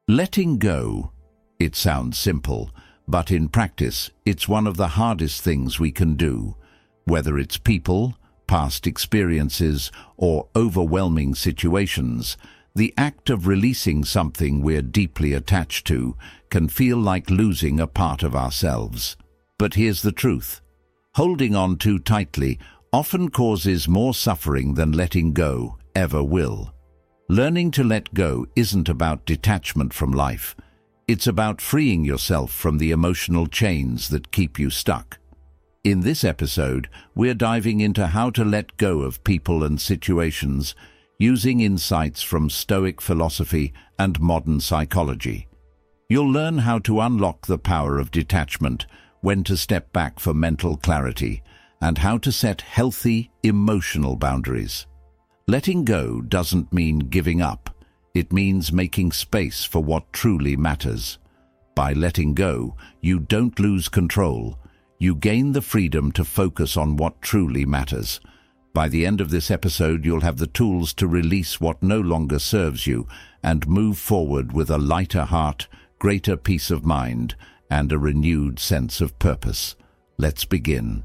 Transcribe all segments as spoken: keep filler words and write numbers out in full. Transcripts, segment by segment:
Letting go. It sounds simple, but in practice, it's one of the hardest things we can do. Whether it's people, past experiences, or overwhelming situations, the act of releasing something we're deeply attached to can feel like losing a part of ourselves. But here's the truth. Holding on too tightly often causes more suffering than letting go ever will. Learning to let go isn't about detachment from life. It's about freeing yourself from the emotional chains that keep you stuck. In this episode, we're diving into how to let go of people and situations using insights from Stoic philosophy and modern psychology. You'll learn how to unlock the power of detachment, when to step back for mental clarity, and how to set healthy, emotional boundaries. Letting go doesn't mean giving up. It means making space for what truly matters. By letting go, you don't lose control. You gain the freedom to focus on what truly matters. By the end of this episode, you'll have the tools to release what no longer serves you and move forward with a lighter heart, greater peace of mind, and a renewed sense of purpose. Let's begin.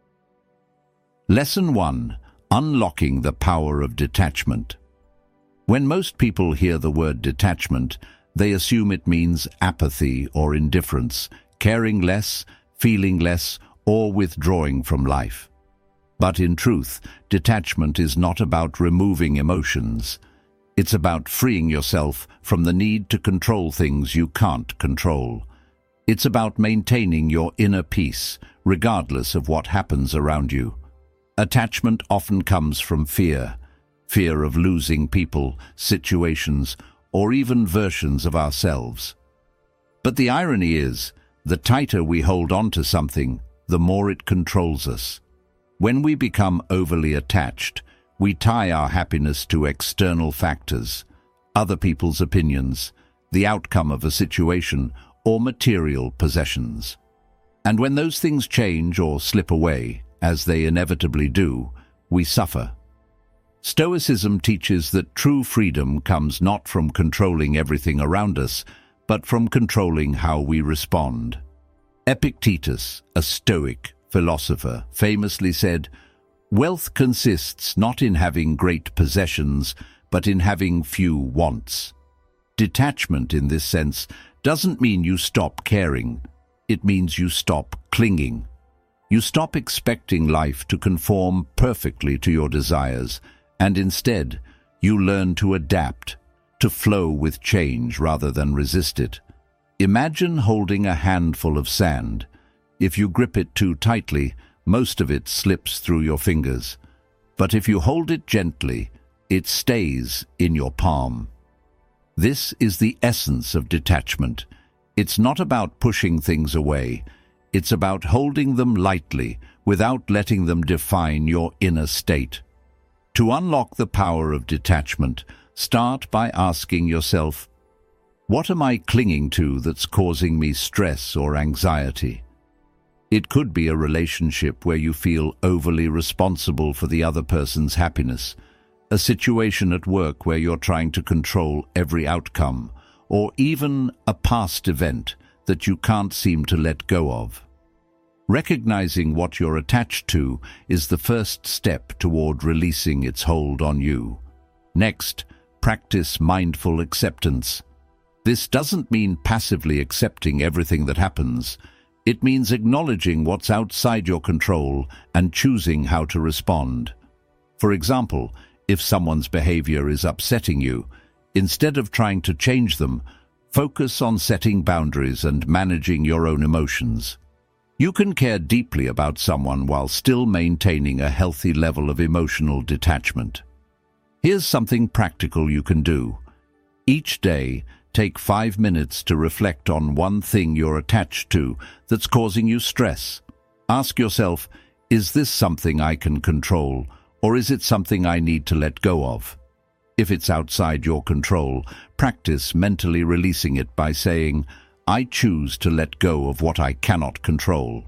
Lesson one. Unlocking the power of detachment. When most people hear the word detachment, they assume it means apathy or indifference, caring less, feeling less, or withdrawing from life. But in truth, detachment is not about removing emotions. It's about freeing yourself from the need to control things you can't control. It's about maintaining your inner peace, regardless of what happens around you. Attachment often comes from fear, fear of losing people, situations, or even versions of ourselves. But the irony is, the tighter we hold on to something, the more it controls us. When we become overly attached, we tie our happiness to external factors, other people's opinions, the outcome of a situation, or material possessions. And when those things change or slip away, as they inevitably do, we suffer. Stoicism teaches that true freedom comes not from controlling everything around us, but from controlling how we respond. Epictetus, a Stoic philosopher, famously said, "Wealth consists not in having great possessions, but in having few wants." Detachment, in this sense, doesn't mean you stop caring. It means you stop clinging. You stop expecting life to conform perfectly to your desires, and instead, you learn to adapt, to flow with change rather than resist it. Imagine holding a handful of sand. If you grip it too tightly, most of it slips through your fingers. But if you hold it gently, it stays in your palm. This is the essence of detachment. It's not about pushing things away. It's about holding them lightly without letting them define your inner state. To unlock the power of detachment, start by asking yourself, what am I clinging to that's causing me stress or anxiety? It could be a relationship where you feel overly responsible for the other person's happiness, a situation at work where you're trying to control every outcome, or even a past event that you can't seem to let go of. Recognizing what you're attached to is the first step toward releasing its hold on you. Next, practice mindful acceptance. This doesn't mean passively accepting everything that happens. It means acknowledging what's outside your control and choosing how to respond. For example, if someone's behavior is upsetting you, instead of trying to change them, focus on setting boundaries and managing your own emotions. You can care deeply about someone while still maintaining a healthy level of emotional detachment. Here's something practical you can do. Each day, take five minutes to reflect on one thing you're attached to that's causing you stress. Ask yourself, is this something I can control, or is it something I need to let go of? If it's outside your control, practice mentally releasing it by saying, I choose to let go of what I cannot control.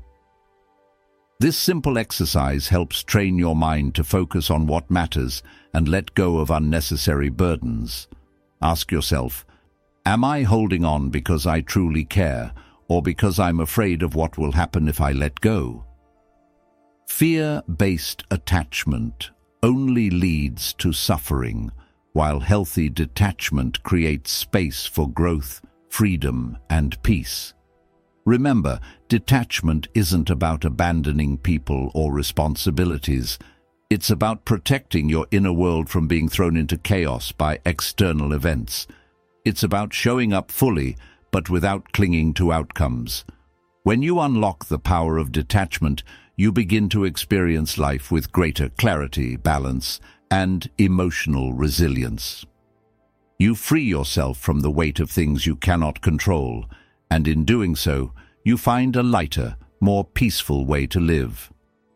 This simple exercise helps train your mind to focus on what matters and let go of unnecessary burdens. Ask yourself, Am I holding on because I truly care, or because I'm afraid of what will happen if I let go? Fear-based attachment only leads to suffering, while healthy detachment creates space for growth, freedom, and peace. Remember, detachment isn't about abandoning people or responsibilities. It's about protecting your inner world from being thrown into chaos by external events. It's about showing up fully, but without clinging to outcomes. When you unlock the power of detachment, you begin to experience life with greater clarity, balance, and emotional resilience. You free yourself from the weight of things you cannot control, and in doing so, you find a lighter, more peaceful way to live.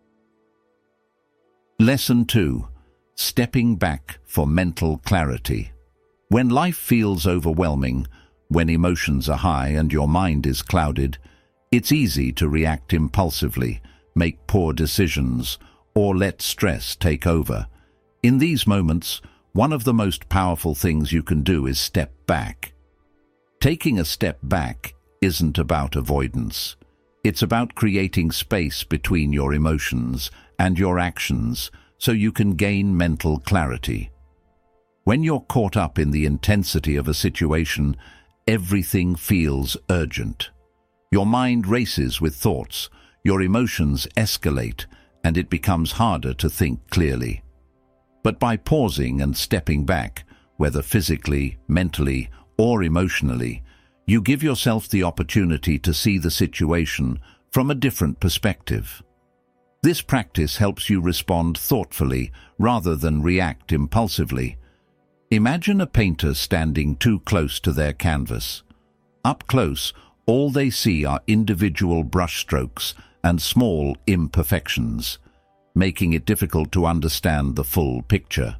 Lesson two. Stepping back for mental clarity. When life feels overwhelming, when emotions are high and your mind is clouded, it's easy to react impulsively, make poor decisions, or let stress take over. In these moments, one of the most powerful things you can do is step back. Taking a step back isn't about avoidance. It's about creating space between your emotions and your actions so you can gain mental clarity. When you're caught up in the intensity of a situation, everything feels urgent. Your mind races with thoughts, your emotions escalate, and it becomes harder to think clearly. But by pausing and stepping back, whether physically, mentally, or emotionally, you give yourself the opportunity to see the situation from a different perspective. This practice helps you respond thoughtfully rather than react impulsively. Imagine a painter standing too close to their canvas. Up close, all they see are individual brushstrokes and small imperfections, making it difficult to understand the full picture.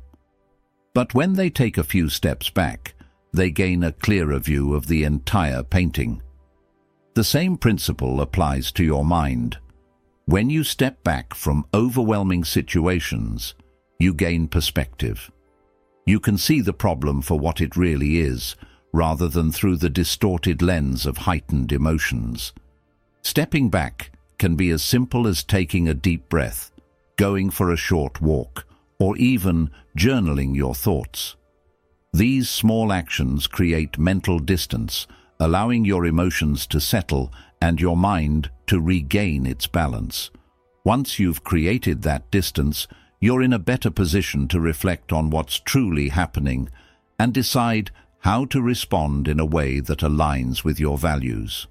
But when they take a few steps back, they gain a clearer view of the entire painting. The same principle applies to your mind. When you step back from overwhelming situations, you gain perspective. You can see the problem for what it really is, rather than through the distorted lens of heightened emotions. Stepping back can be as simple as taking a deep breath, going for a short walk, or even journaling your thoughts. These small actions create mental distance, allowing your emotions to settle and your mind to regain its balance. Once you've created that distance, you're in a better position to reflect on what's truly happening and decide how to respond in a way that aligns with your values.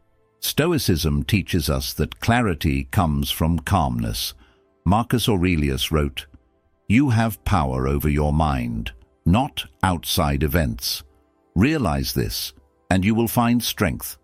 Stoicism teaches us that clarity comes from calmness. Marcus Aurelius wrote, "You have power over your mind, not outside events. Realize this, and you will find strength."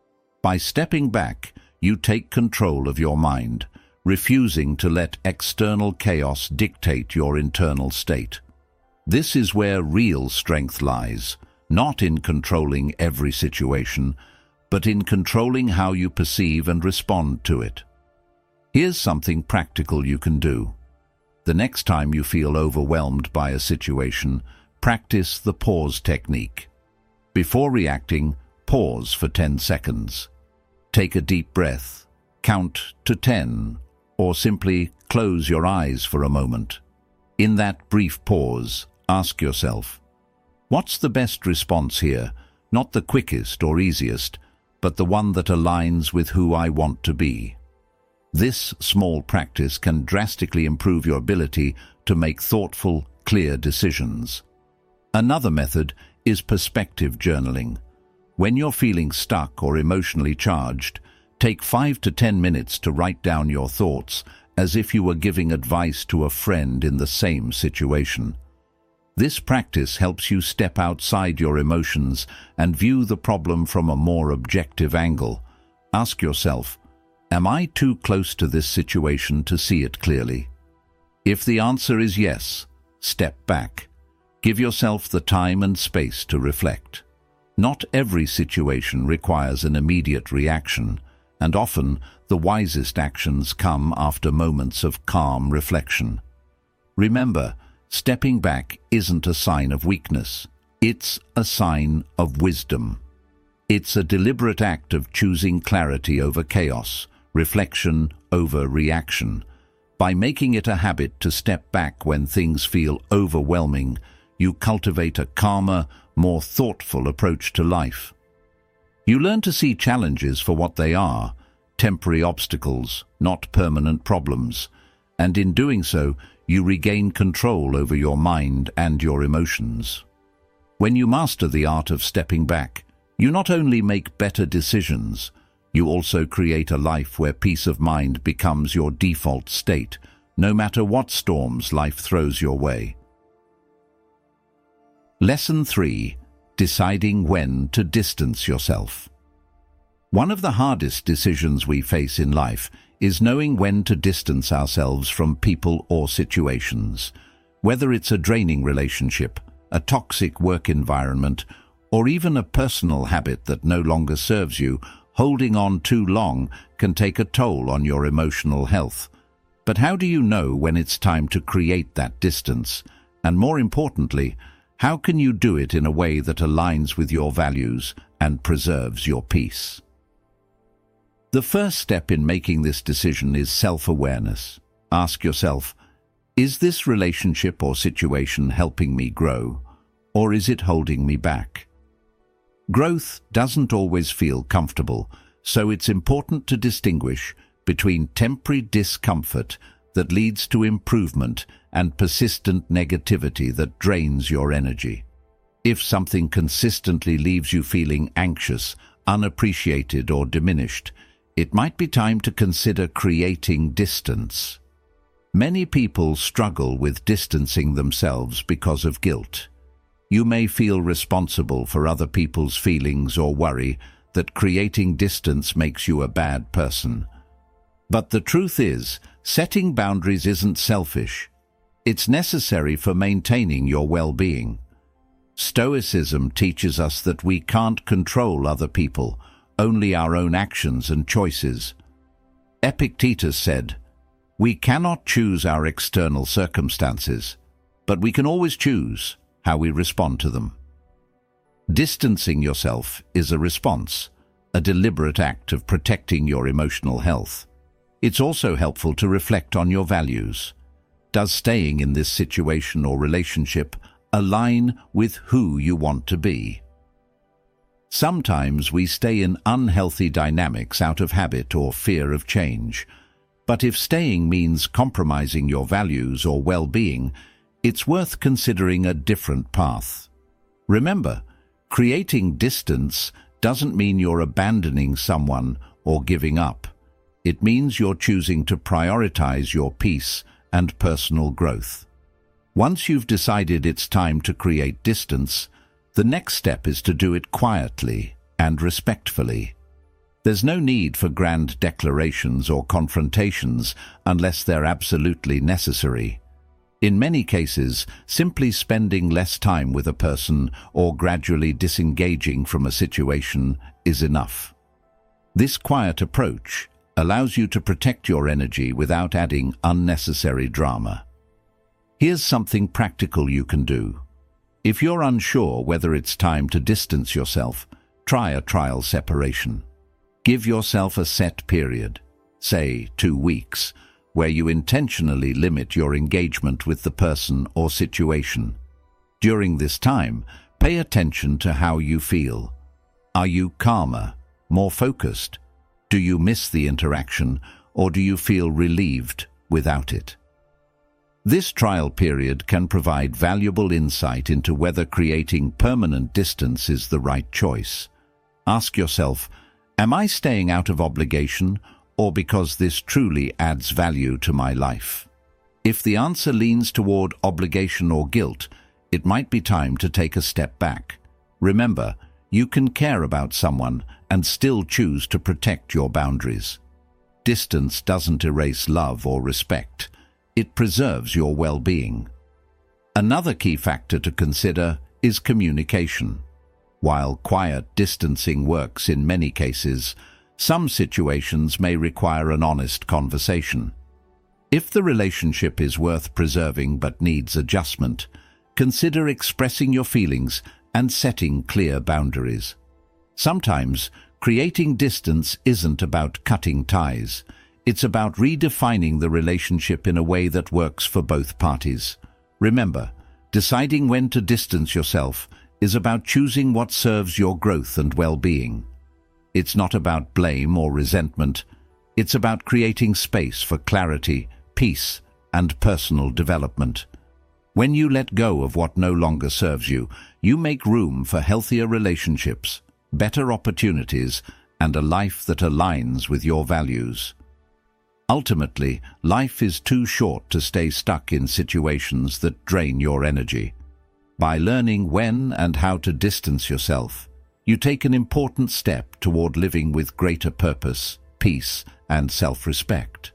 By stepping back, you take control of your mind, refusing to let external chaos dictate your internal state. This is where real strength lies, not in controlling every situation, but in controlling how you perceive and respond to it. Here's something practical you can do. The next time you feel overwhelmed by a situation, practice the pause technique. Before reacting, pause for ten seconds. Take a deep breath, count to ten, or simply close your eyes for a moment. In that brief pause, ask yourself, what's the best response here? Not the quickest or easiest, but the one that aligns with who I want to be. This small practice can drastically improve your ability to make thoughtful, clear decisions. Another method is perspective journaling. When you're feeling stuck or emotionally charged, take five to ten minutes to write down your thoughts as if you were giving advice to a friend in the same situation. This practice helps you step outside your emotions and view the problem from a more objective angle. Ask yourself, am I too close to this situation to see it clearly? If the answer is yes, step back. Give yourself the time and space to reflect. Not every situation requires an immediate reaction, and often the wisest actions come after moments of calm reflection. Remember, stepping back isn't a sign of weakness. It's a sign of wisdom. It's a deliberate act of choosing clarity over chaos, reflection over reaction. By making it a habit to step back when things feel overwhelming, you cultivate a calmer, more thoughtful approach to life. You learn to see challenges for what they are, temporary obstacles, not permanent problems, and in doing so, you regain control over your mind and your emotions. When you master the art of stepping back, you not only make better decisions, you also create a life where peace of mind becomes your default state, no matter what storms life throws your way. Lesson three. Deciding when to distance yourself. One of the hardest decisions we face in life is knowing when to distance ourselves from people or situations. Whether it's a draining relationship, a toxic work environment, or even a personal habit that no longer serves you, holding on too long can take a toll on your emotional health. But how do you know when it's time to create that distance? And more importantly, how can you do it in a way that aligns with your values and preserves your peace? The first step in making this decision is self-awareness. Ask yourself, is this relationship or situation helping me grow, or is it holding me back? Growth doesn't always feel comfortable, so it's important to distinguish between temporary discomfort that leads to improvement and persistent negativity that drains your energy. If something consistently leaves you feeling anxious, unappreciated, or diminished, it might be time to consider creating distance. Many people struggle with distancing themselves because of guilt. You may feel responsible for other people's feelings or worry that creating distance makes you a bad person. But the truth is, setting boundaries isn't selfish. It's necessary for maintaining your well-being. Stoicism teaches us that we can't control other people, only our own actions and choices. Epictetus said, "We cannot choose our external circumstances, but we can always choose how we respond to them." Distancing yourself is a response, a deliberate act of protecting your emotional health. It's also helpful to reflect on your values. Does staying in this situation or relationship align with who you want to be? Sometimes we stay in unhealthy dynamics out of habit or fear of change. But if staying means compromising your values or well-being, it's worth considering a different path. Remember, creating distance doesn't mean you're abandoning someone or giving up. It means you're choosing to prioritize your peace and personal growth. Once you've decided it's time to create distance, the next step is to do it quietly and respectfully. There's no need for grand declarations or confrontations unless they're absolutely necessary. In many cases, simply spending less time with a person or gradually disengaging from a situation is enough. This quiet approach allows you to protect your energy without adding unnecessary drama. Here's something practical you can do. If you're unsure whether it's time to distance yourself, try a trial separation. Give yourself a set period, say two weeks, where you intentionally limit your engagement with the person or situation. During this time, pay attention to how you feel. Are you calmer, more focused? Do you miss the interaction, or do you feel relieved without it? This trial period can provide valuable insight into whether creating permanent distance is the right choice. Ask yourself, am I staying out of obligation or because this truly adds value to my life? If the answer leans toward obligation or guilt, it might be time to take a step back. Remember, you can care about someone and still choose to protect your boundaries. Distance doesn't erase love or respect. It preserves your well-being. Another key factor to consider is communication. While quiet distancing works in many cases, some situations may require an honest conversation. If the relationship is worth preserving but needs adjustment, consider expressing your feelings and setting clear boundaries. Sometimes, creating distance isn't about cutting ties. It's about redefining the relationship in a way that works for both parties. Remember, deciding when to distance yourself is about choosing what serves your growth and well-being. It's not about blame or resentment. It's about creating space for clarity, peace, and personal development. When you let go of what no longer serves you, you make room for healthier relationships, better opportunities, and a life that aligns with your values. Ultimately, life is too short to stay stuck in situations that drain your energy. By learning when and how to distance yourself, you take an important step toward living with greater purpose, peace, and self-respect.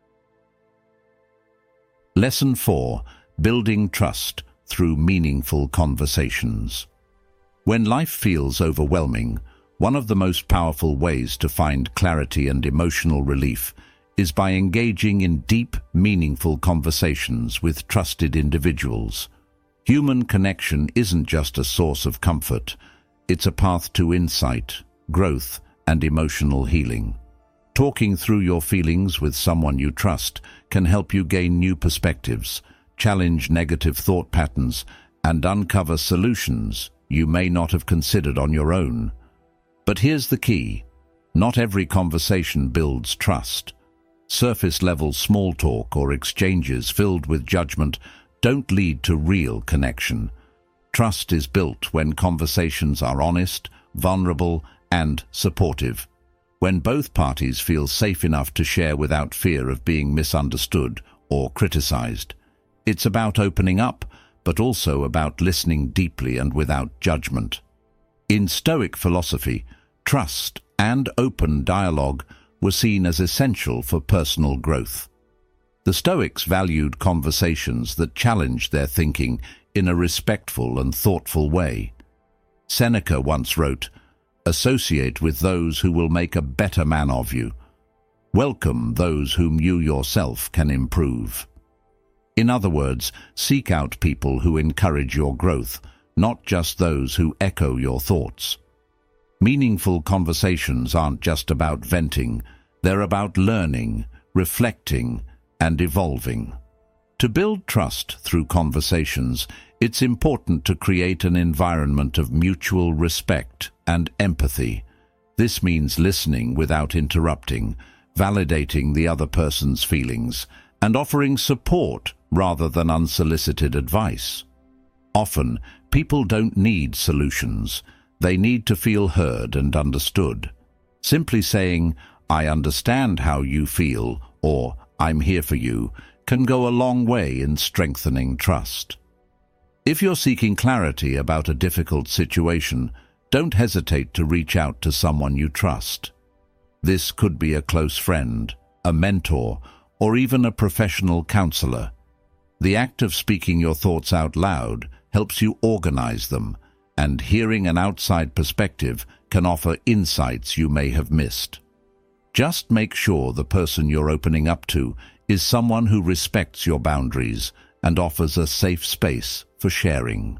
Lesson four. Building trust through meaningful conversations. When life feels overwhelming, one of the most powerful ways to find clarity and emotional relief is by engaging in deep, meaningful conversations with trusted individuals. Human connection isn't just a source of comfort, it's a path to insight, growth, and emotional healing. Talking through your feelings with someone you trust can help you gain new perspectives, challenge negative thought patterns, and uncover solutions you may not have considered on your own. But here's the key. Not every conversation builds trust. Surface-level small talk or exchanges filled with judgment don't lead to real connection. Trust is built when conversations are honest, vulnerable, and supportive. When both parties feel safe enough to share without fear of being misunderstood or criticized. It's about opening up, but also about listening deeply and without judgment. In Stoic philosophy, trust and open dialogue were seen as essential for personal growth. The Stoics valued conversations that challenged their thinking in a respectful and thoughtful way. Seneca once wrote, "Associate with those who will make a better man of you. Welcome those whom you yourself can improve." In other words, seek out people who encourage your growth, not just those who echo your thoughts. Meaningful conversations aren't just about venting, they're about learning, reflecting, and evolving. To build trust through conversations, it's important to create an environment of mutual respect and empathy. This means listening without interrupting, validating the other person's feelings, and offering support rather than unsolicited advice. Often, people don't need solutions. They need to feel heard and understood. Simply saying, "I understand how you feel," or "I'm here for you," can go a long way in strengthening trust. If you're seeking clarity about a difficult situation, don't hesitate to reach out to someone you trust. This could be a close friend, a mentor, or even a professional counselor. The act of speaking your thoughts out loud helps you organize them, and hearing an outside perspective can offer insights you may have missed. Just make sure the person you're opening up to is someone who respects your boundaries and offers a safe space for sharing.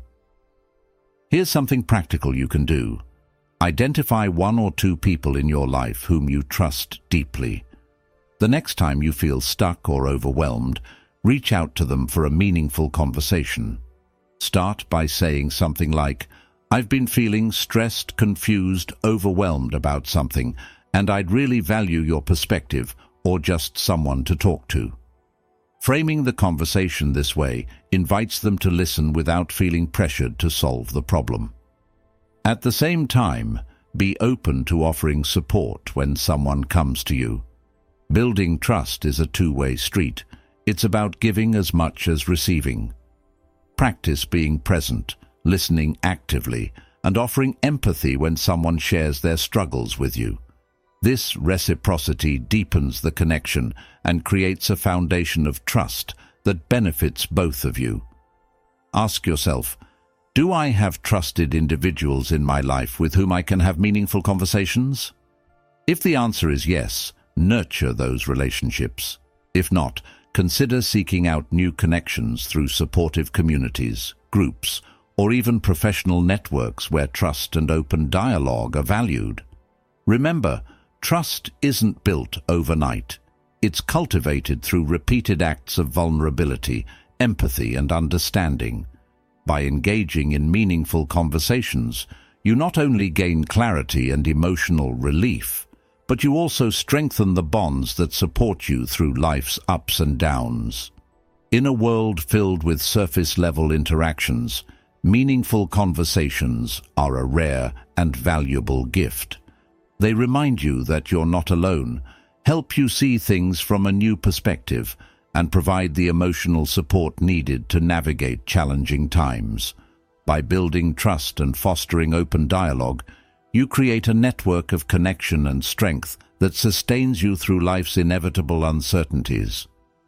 Here's something practical you can do. Identify one or two people in your life whom you trust deeply. The next time you feel stuck or overwhelmed, reach out to them for a meaningful conversation. Start by saying something like, "I've been feeling stressed, confused, overwhelmed about something, and I'd really value your perspective or just someone to talk to." Framing the conversation this way invites them to listen without feeling pressured to solve the problem. At the same time, be open to offering support when someone comes to you. Building trust is a two-way street. It's about giving as much as receiving. Practice being present, listening actively, and offering empathy when someone shares their struggles with you. This reciprocity deepens the connection and creates a foundation of trust that benefits both of you. Ask yourself, do I have trusted individuals in my life with whom I can have meaningful conversations? If the answer is yes, nurture those relationships. If not, consider seeking out new connections through supportive communities, groups, or even professional networks where trust and open dialogue are valued. Remember, trust isn't built overnight. It's cultivated through repeated acts of vulnerability, empathy, and understanding. By engaging in meaningful conversations, you not only gain clarity and emotional relief, but you also strengthen the bonds that support you through life's ups and downs. In a world filled with surface-level interactions, meaningful conversations are a rare and valuable gift. They remind you that you're not alone, help you see things from a new perspective, and provide the emotional support needed to navigate challenging times. By building trust and fostering open dialogue, you create a network of connection and strength that sustains you through life's inevitable uncertainties.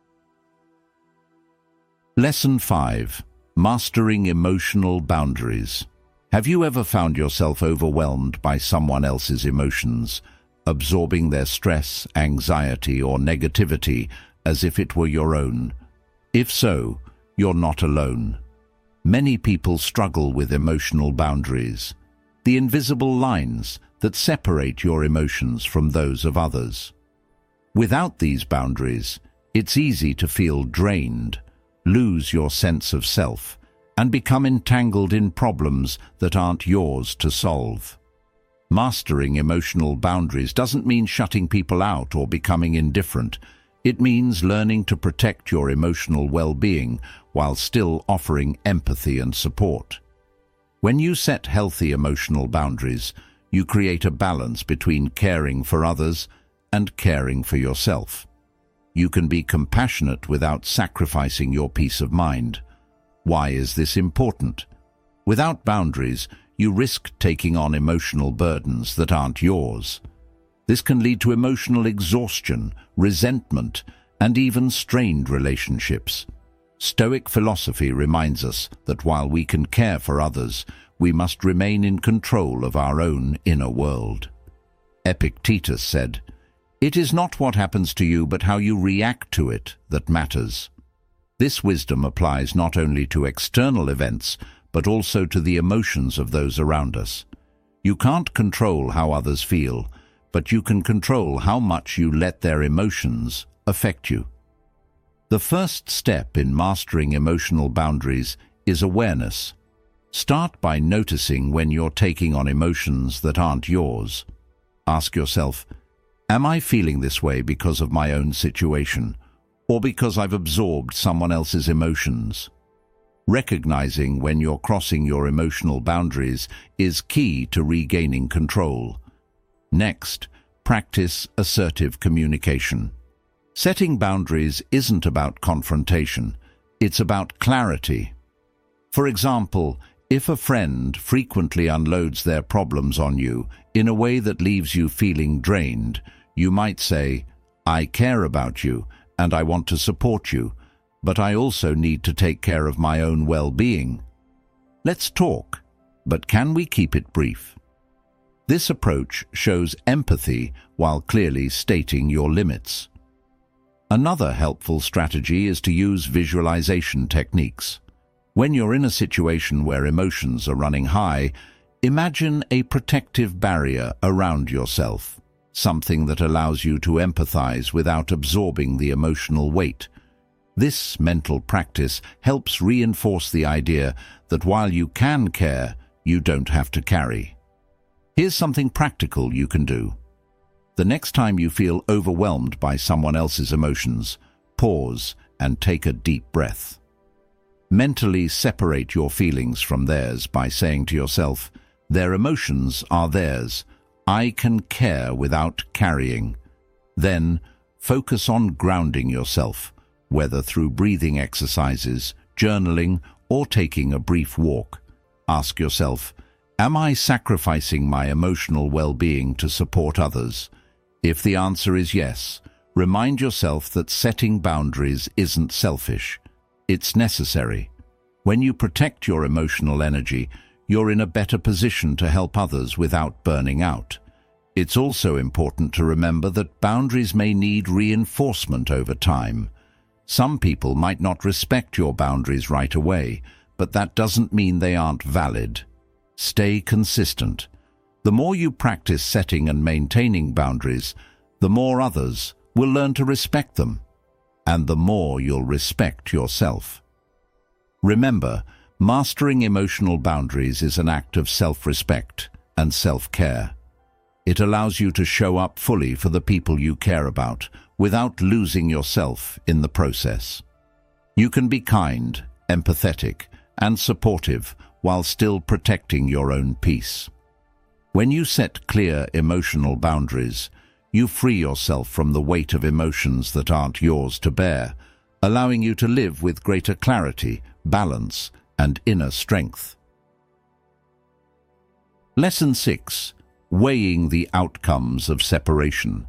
Lesson five. Mastering Emotional Boundaries. Have you ever found yourself overwhelmed by someone else's emotions, absorbing their stress, anxiety, or negativity as if it were your own? If so, you're not alone. Many people struggle with emotional boundaries, the invisible lines that separate your emotions from those of others. Without these boundaries, it's easy to feel drained, lose your sense of self, and become entangled in problems that aren't yours to solve. Mastering emotional boundaries doesn't mean shutting people out or becoming indifferent. It means learning to protect your emotional well-being while still offering empathy and support. When you set healthy emotional boundaries, you create a balance between caring for others and caring for yourself. You can be compassionate without sacrificing your peace of mind. Why is this important? Without boundaries, you risk taking on emotional burdens that aren't yours. This can lead to emotional exhaustion, resentment, and even strained relationships. Stoic philosophy reminds us that while we can care for others, we must remain in control of our own inner world. Epictetus said, "It is not what happens to you, but how you react to it that matters." This wisdom applies not only to external events, but also to the emotions of those around us. You can't control how others feel, but you can control how much you let their emotions affect you. The first step in mastering emotional boundaries is awareness. Start by noticing when you're taking on emotions that aren't yours. Ask yourself, am I feeling this way because of my own situation, or because I've absorbed someone else's emotions? Recognizing when you're crossing your emotional boundaries is key to regaining control. Next, practice assertive communication. Setting boundaries isn't about confrontation, it's about clarity. For example, if a friend frequently unloads their problems on you in a way that leaves you feeling drained, you might say, "I care about you and I want to support you, but I also need to take care of my own well-being. Let's talk, but can we keep it brief?" This approach shows empathy while clearly stating your limits. Another helpful strategy is to use visualization techniques. When you're in a situation where emotions are running high, imagine a protective barrier around yourself, something that allows you to empathize without absorbing the emotional weight. This mental practice helps reinforce the idea that while you can care, you don't have to carry. Here's something practical you can do. The next time you feel overwhelmed by someone else's emotions, pause and take a deep breath. Mentally separate your feelings from theirs by saying to yourself, "Their emotions are theirs. I can care without carrying." Then, focus on grounding yourself, whether through breathing exercises, journaling, or taking a brief walk. Ask yourself, am I sacrificing my emotional well-being to support others? If the answer is yes, remind yourself that setting boundaries isn't selfish. It's necessary. When you protect your emotional energy, you're in a better position to help others without burning out. It's also important to remember that boundaries may need reinforcement over time. Some people might not respect your boundaries right away, but that doesn't mean they aren't valid. Stay consistent. The more you practice setting and maintaining boundaries, the more others will learn to respect them, and the more you'll respect yourself. Remember, mastering emotional boundaries is an act of self-respect and self-care. It allows you to show up fully for the people you care about without losing yourself in the process. You can be kind, empathetic, and supportive while still protecting your own peace. When you set clear emotional boundaries, you free yourself from the weight of emotions that aren't yours to bear, allowing you to live with greater clarity, balance, and inner strength. Lesson six. Weighing the outcomes of separation.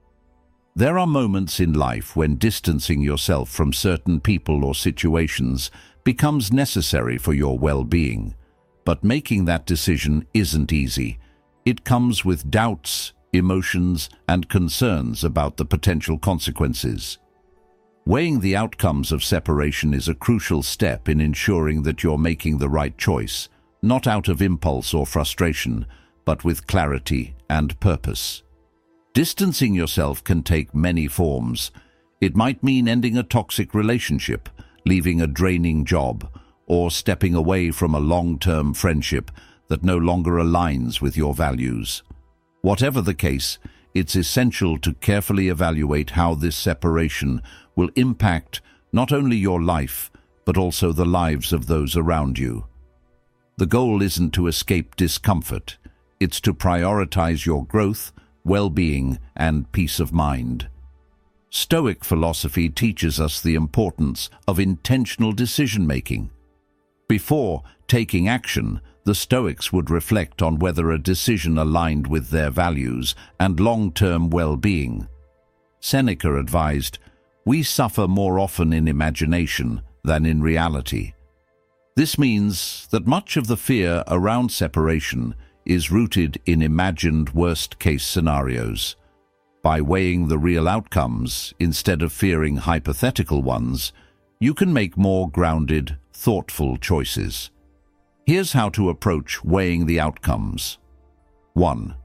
There are moments in life when distancing yourself from certain people or situations becomes necessary for your well-being, but making that decision isn't easy. It comes with doubts, emotions, and concerns about the potential consequences. Weighing the outcomes of separation is a crucial step in ensuring that you're making the right choice, not out of impulse or frustration, but with clarity and purpose. Distancing yourself can take many forms. It might mean ending a toxic relationship, leaving a draining job, or stepping away from a long-term friendship that no longer aligns with your values. Whatever the case, it's essential to carefully evaluate how this separation will impact not only your life, but also the lives of those around you. The goal isn't to escape discomfort. It's to prioritize your growth, well-being, and peace of mind. Stoic philosophy teaches us the importance of intentional decision-making. Before taking action, the Stoics would reflect on whether a decision aligned with their values and long-term well-being. Seneca advised, "We suffer more often in imagination than in reality." This means that much of the fear around separation is rooted in imagined worst-case scenarios. By weighing the real outcomes instead of fearing hypothetical ones, you can make more grounded, thoughtful choices. Here's how to approach weighing the outcomes. one.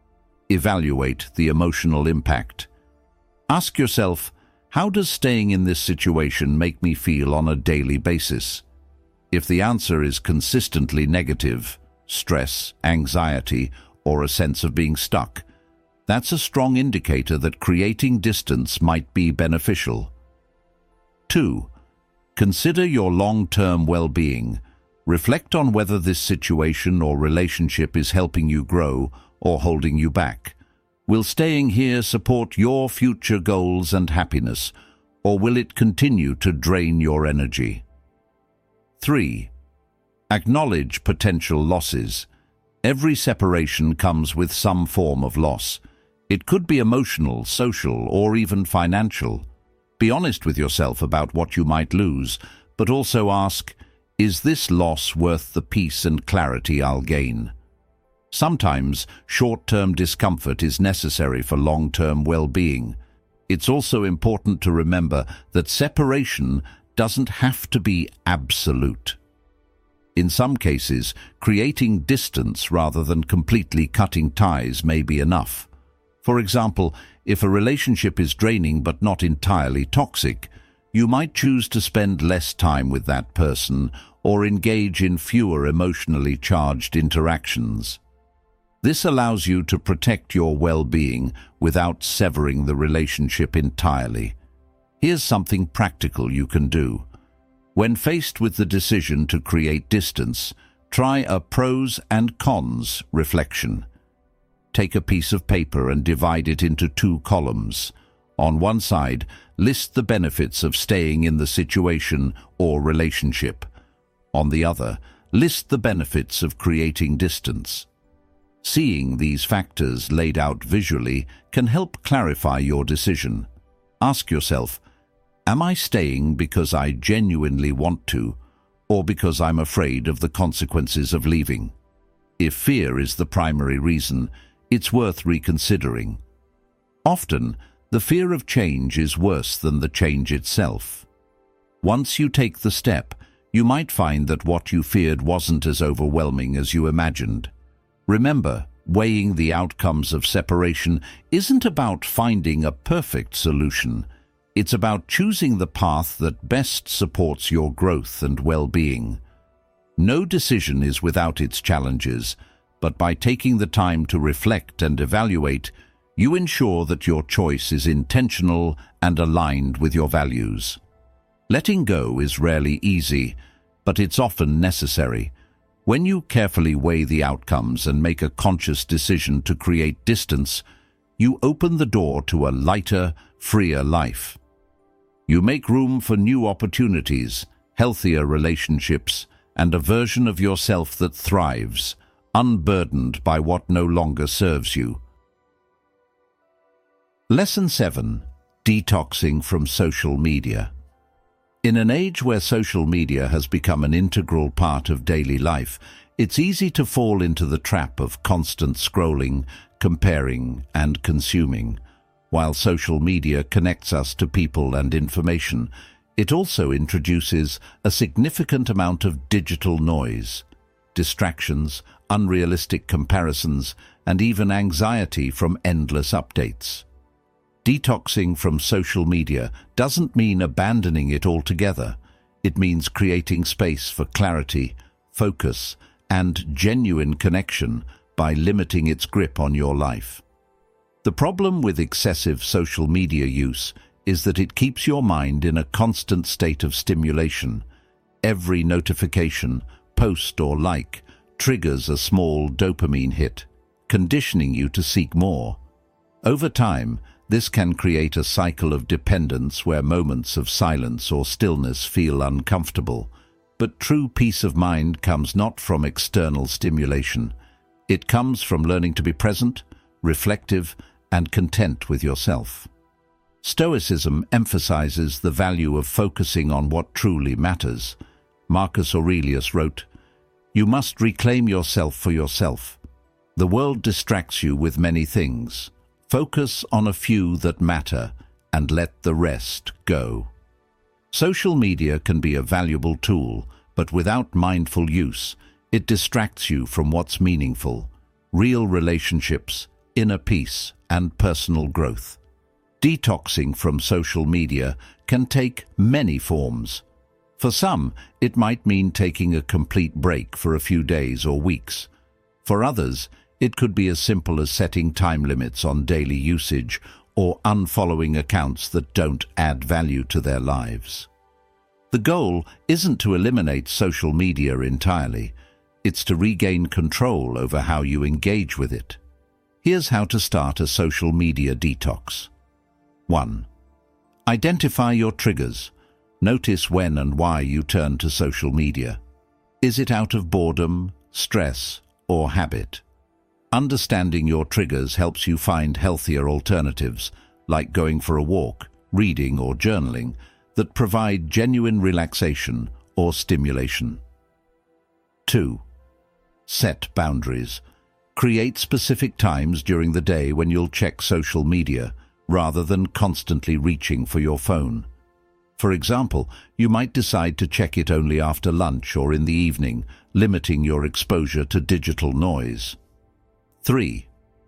Evaluate the emotional impact. Ask yourself, how does staying in this situation make me feel on a daily basis? If the answer is consistently negative, stress, anxiety, or a sense of being stuck, that's a strong indicator that creating distance might be beneficial. two. Consider your long-term well-being. Reflect on whether this situation or relationship is helping you grow or holding you back. Will staying here support your future goals and happiness, or will it continue to drain your energy? three. Acknowledge potential losses. Every separation comes with some form of loss. It could be emotional, social, or even financial. Be honest with yourself about what you might lose, but also ask, is this loss worth the peace and clarity I'll gain? Sometimes short-term discomfort is necessary for long-term well-being. It's also important to remember that separation doesn't have to be absolute. In some cases, creating distance rather than completely cutting ties may be enough. For example, if a relationship is draining but not entirely toxic, you might choose to spend less time with that person or engage in fewer emotionally charged interactions. This allows you to protect your well-being without severing the relationship entirely. Here's something practical you can do. When faced with the decision to create distance, try a pros and cons reflection. Take a piece of paper and divide it into two columns. On one side, list the benefits of staying in the situation or relationship. On the other, list the benefits of creating distance. Seeing these factors laid out visually can help clarify your decision. Ask yourself, am I staying because I genuinely want to, or because I'm afraid of the consequences of leaving? If fear is the primary reason, it's worth reconsidering. Often, the fear of change is worse than the change itself. Once you take the step, You might find that what you feared wasn't as overwhelming as you imagined. Remember, weighing the outcomes of separation isn't about finding a perfect solution. It's about choosing the path that best supports your growth and well-being. No decision is without its challenges, but by taking the time to reflect and evaluate, you ensure that your choice is intentional and aligned with your values. Letting go is rarely easy, but it's often necessary. When you carefully weigh the outcomes and make a conscious decision to create distance, you open the door to a lighter, freer life. You make room for new opportunities, healthier relationships, and a version of yourself that thrives, unburdened by what no longer serves you. Lesson seven. Detoxing from social media. In an age where social media has become an integral part of daily life, it's easy to fall into the trap of constant scrolling, comparing, and consuming. While social media connects us to people and information, it also introduces a significant amount of digital noise, distractions, unrealistic comparisons, and even anxiety from endless updates. Detoxing from social media doesn't mean abandoning it altogether. It means creating space for clarity, focus, and genuine connection by limiting its grip on your life. The problem with excessive social media use is that it keeps your mind in a constant state of stimulation. Every notification, post, or like triggers a small dopamine hit, conditioning you to seek more. Over time, this can create a cycle of dependence where moments of silence or stillness feel uncomfortable. But true peace of mind comes not from external stimulation. It comes from learning to be present, reflective, and content with yourself. Stoicism emphasizes the value of focusing on what truly matters. Marcus Aurelius wrote, "You must reclaim yourself for yourself. The world distracts you with many things. Focus on a few that matter and let the rest go." Social media can be a valuable tool, but without mindful use, it distracts you from what's meaningful: real relationships, inner peace, and personal growth. Detoxing from social media can take many forms. For some, it might mean taking a complete break for a few days or weeks. For others, it could be as simple as setting time limits on daily usage or unfollowing accounts that don't add value to their lives. The goal isn't to eliminate social media entirely. It's to regain control over how you engage with it. Here's how to start a social media detox. one. Identify your triggers. Notice when and why you turn to social media. Is it out of boredom, stress, or habit? Understanding your triggers helps you find healthier alternatives, like going for a walk, reading, or journaling, that provide genuine relaxation or stimulation. two. Set boundaries. Create specific times during the day when you'll check social media, rather than constantly reaching for your phone. For example, you might decide to check it only after lunch or in the evening, limiting your exposure to digital noise. three.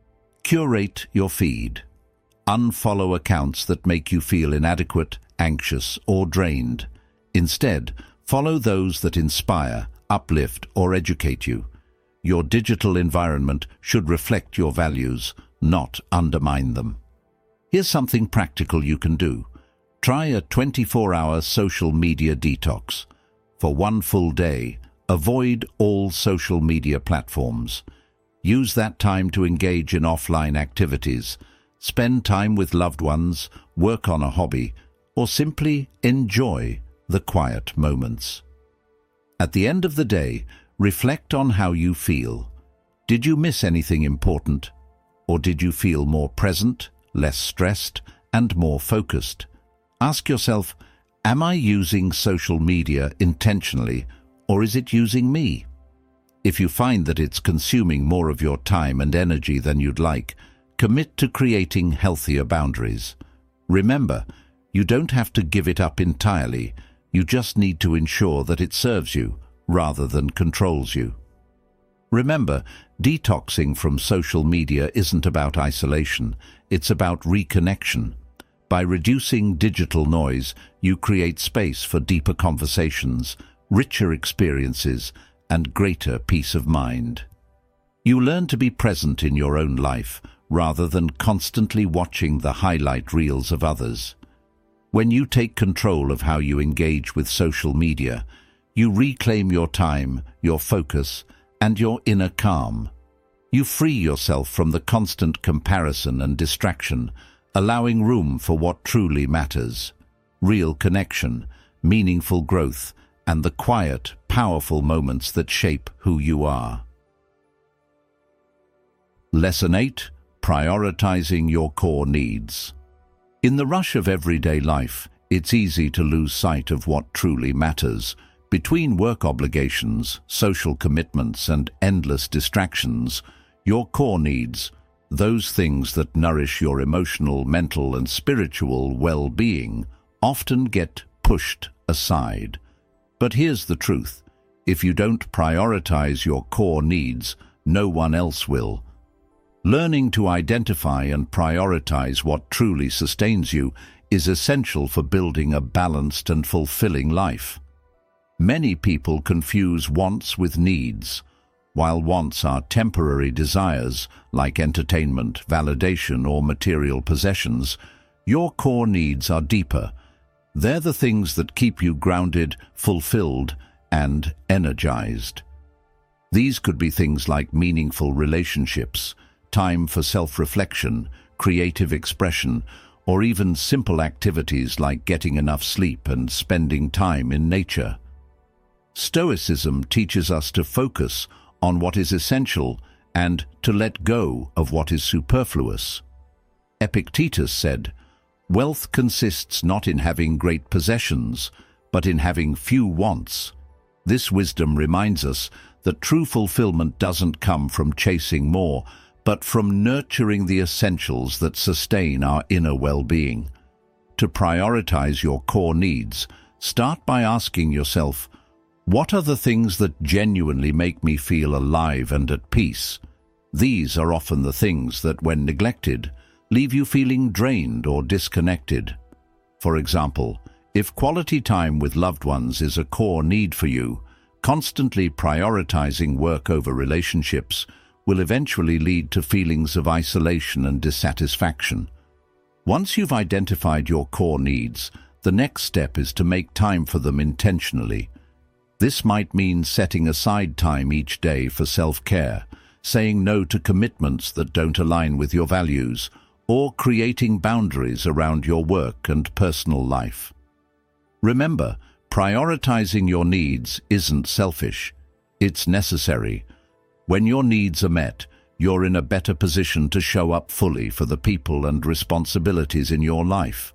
Curate your feed. Unfollow accounts that make you feel inadequate, anxious, or drained. Instead, follow those that inspire, uplift, or educate you. Your digital environment should reflect your values, not undermine them. Here's something practical you can do. Try a twenty-four hour social media detox. For one full day, avoid all social media platforms. Use that time to engage in offline activities, spend time with loved ones, work on a hobby, or simply enjoy the quiet moments. At the end of the day, reflect on how you feel. Did you miss anything important? Or did you feel more present, less stressed, and more focused? Ask yourself, am I using social media intentionally, or is it using me? If you find that it's consuming more of your time and energy than you'd like, commit to creating healthier boundaries. Remember, you don't have to give it up entirely. You just need to ensure that it serves you, rather than controls you. Remember, detoxing from social media isn't about isolation, it's about reconnection. By reducing digital noise, you create space for deeper conversations, richer experiences, and greater peace of mind. You learn to be present in your own life, rather than constantly watching the highlight reels of others. When you take control of how you engage with social media, you reclaim your time, your focus, and your inner calm. You free yourself from the constant comparison and distraction, allowing room for what truly matters: real connection, meaningful growth, and the quiet, powerful moments that shape who you are. Lesson eight. Prioritizing your core needs. In the rush of everyday life, it's easy to lose sight of what truly matters. Between work obligations, social commitments, and endless distractions, your core needs, those things that nourish your emotional, mental, and spiritual well-being, often get pushed aside. But here's the truth: if you don't prioritize your core needs, no one else will. Learning to identify and prioritize what truly sustains you is essential for building a balanced and fulfilling life. Many people confuse wants with needs. While wants are temporary desires, like entertainment, validation, or material possessions, your core needs are deeper. They're the things that keep you grounded, fulfilled, and energized. These could be things like meaningful relationships, time for self-reflection, creative expression, or even simple activities like getting enough sleep and spending time in nature. Stoicism teaches us to focus on what is essential and to let go of what is superfluous. Epictetus said, "Wealth consists not in having great possessions, but in having few wants." This wisdom reminds us that true fulfillment doesn't come from chasing more, but from nurturing the essentials that sustain our inner well-being. To prioritize your core needs, start by asking yourself, what are the things that genuinely make me feel alive and at peace? These are often the things that, when neglected, leave you feeling drained or disconnected. For example, if quality time with loved ones is a core need for you, constantly prioritizing work over relationships will eventually lead to feelings of isolation and dissatisfaction. Once you've identified your core needs, the next step is to make time for them intentionally. This might mean setting aside time each day for self-care, saying no to commitments that don't align with your values, or creating boundaries around your work and personal life. Remember, prioritizing your needs isn't selfish. It's necessary. When your needs are met, you're in a better position to show up fully for the people and responsibilities in your life.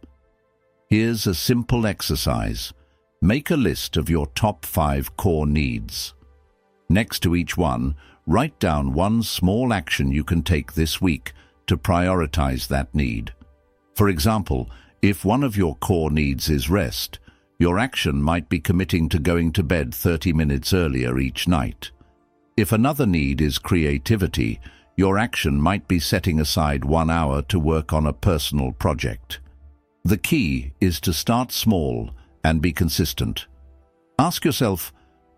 Here's a simple exercise. Make a list of your top five core needs. Next to each one, write down one small action you can take this week to prioritize that need. For example, if one of your core needs is rest, your action might be committing to going to bed thirty minutes earlier each night. If another need is creativity, your action might be setting aside one hour to work on a personal project. The key is to start small and be consistent. Ask yourself,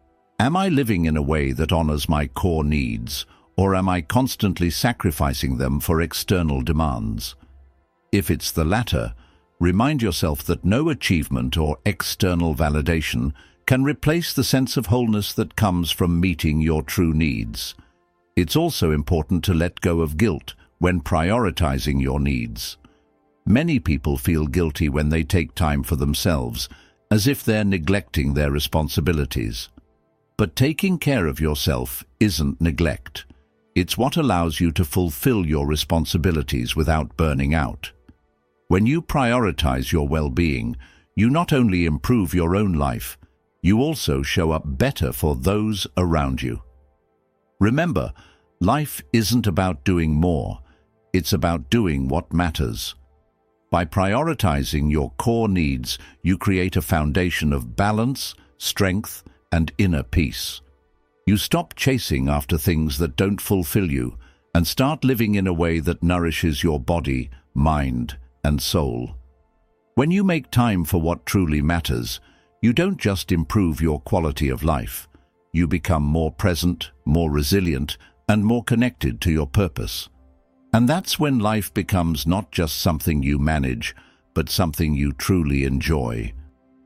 am I living in a way that honors my core needs, or am I constantly sacrificing them for external demands? If it's the latter, remind yourself that no achievement or external validation can replace the sense of wholeness that comes from meeting your true needs. It's also important to let go of guilt when prioritizing your needs. Many people feel guilty when they take time for themselves, as if they're neglecting their responsibilities. But taking care of yourself isn't neglect. It's what allows you to fulfill your responsibilities without burning out. When you prioritize your well-being, you not only improve your own life, you also show up better for those around you. Remember, life isn't about doing more, it's about doing what matters. By prioritizing your core needs, you create a foundation of balance, strength, and inner peace. You stop chasing after things that don't fulfill you and start living in a way that nourishes your body, mind, and soul. When you make time for what truly matters, you don't just improve your quality of life. You become more present, more resilient, and more connected to your purpose. And that's when life becomes not just something you manage, but something you truly enjoy.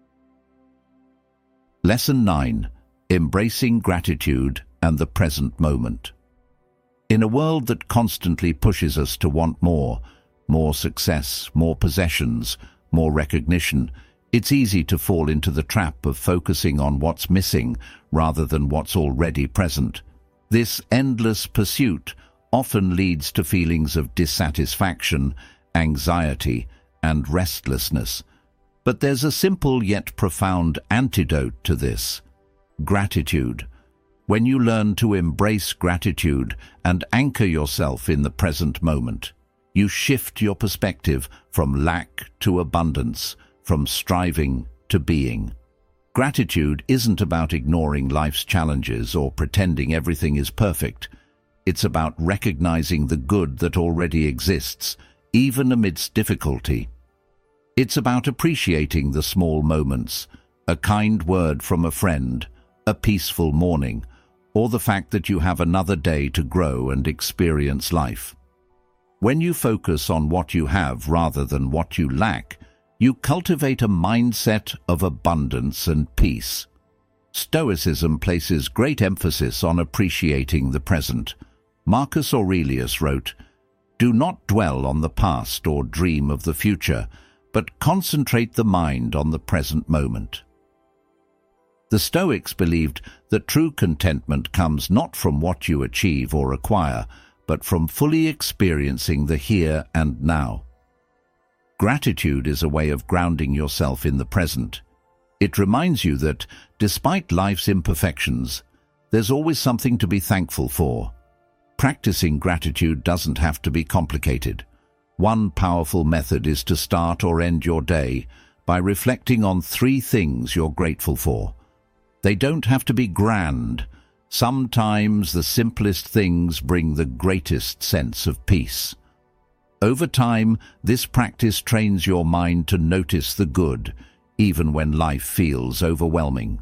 Lesson nine. Embracing gratitude and the present moment. In a world that constantly pushes us to want more, more success, more possessions, more recognition, it's easy to fall into the trap of focusing on what's missing rather than what's already present. This endless pursuit often leads to feelings of dissatisfaction, anxiety, and restlessness. But there's a simple yet profound antidote to this: gratitude. When you learn to embrace gratitude and anchor yourself in the present moment, you shift your perspective from lack to abundance, from striving to being. Gratitude isn't about ignoring life's challenges or pretending everything is perfect. It's about recognizing the good that already exists, even amidst difficulty. It's about appreciating the small moments, a kind word from a friend, a peaceful morning, or the fact that you have another day to grow and experience life. When you focus on what you have rather than what you lack, you cultivate a mindset of abundance and peace. Stoicism places great emphasis on appreciating the present. Marcus Aurelius wrote, "Do not dwell on the past or dream of the future, but concentrate the mind on the present moment." The Stoics believed that true contentment comes not from what you achieve or acquire, but from fully experiencing the here and now. Gratitude is a way of grounding yourself in the present. It reminds you that, despite life's imperfections, there's always something to be thankful for. Practicing gratitude doesn't have to be complicated. One powerful method is to start or end your day by reflecting on three things you're grateful for. They don't have to be grand. Sometimes the simplest things bring the greatest sense of peace. Over time, this practice trains your mind to notice the good, even when life feels overwhelming.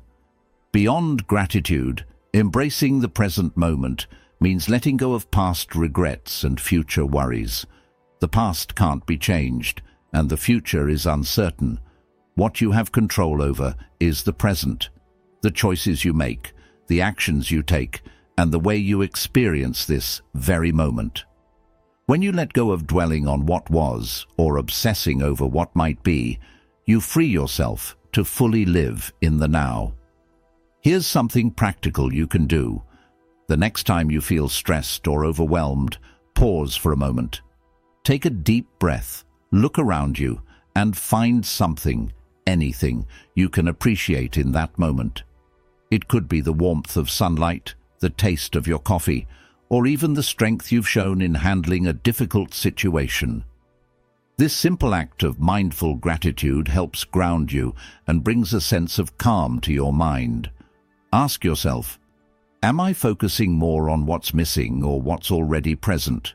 Beyond gratitude, embracing the present moment means letting go of past regrets and future worries. The past can't be changed, and the future is uncertain. What you have control over is the present, the choices you make, the actions you take, and the way you experience this very moment. When you let go of dwelling on what was or obsessing over what might be, you free yourself to fully live in the now. Here's something practical you can do. The next time you feel stressed or overwhelmed, pause for a moment. Take a deep breath, look around you, and find something, anything, you can appreciate in that moment. It could be the warmth of sunlight, the taste of your coffee, or even the strength you've shown in handling a difficult situation. This simple act of mindful gratitude helps ground you and brings a sense of calm to your mind. Ask yourself, am I focusing more on what's missing or what's already present?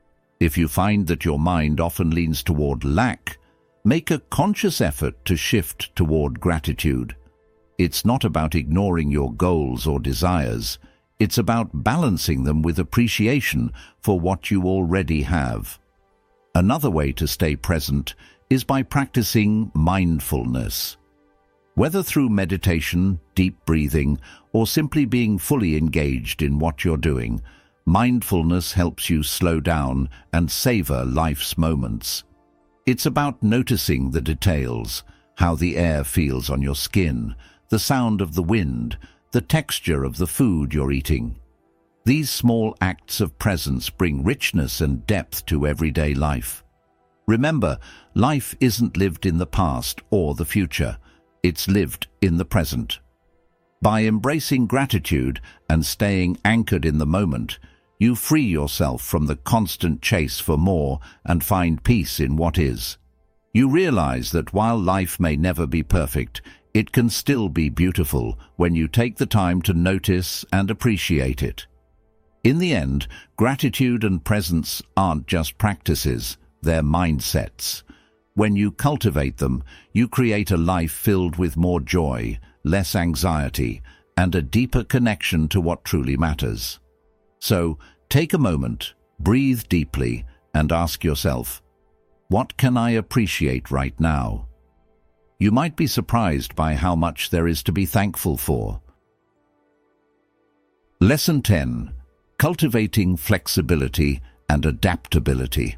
If you find that your mind often leans toward lack, make a conscious effort to shift toward gratitude. It's not about ignoring your goals or desires. It's about balancing them with appreciation for what you already have. Another way to stay present is by practicing mindfulness. Whether through meditation, deep breathing, or simply being fully engaged in what you're doing, mindfulness helps you slow down and savor life's moments. It's about noticing the details, how the air feels on your skin, the sound of the wind, the texture of the food you're eating. These small acts of presence bring richness and depth to everyday life. Remember, life isn't lived in the past or the future. It's lived in the present. By embracing gratitude and staying anchored in the moment, you free yourself from the constant chase for more and find peace in what is. You realize that while life may never be perfect, it can still be beautiful when you take the time to notice and appreciate it. In the end, gratitude and presence aren't just practices, they're mindsets. When you cultivate them, you create a life filled with more joy, less anxiety, and a deeper connection to what truly matters. So, take a moment, breathe deeply, and ask yourself, what can I appreciate right now? You might be surprised by how much there is to be thankful for. Lesson ten. Cultivating flexibility and adaptability.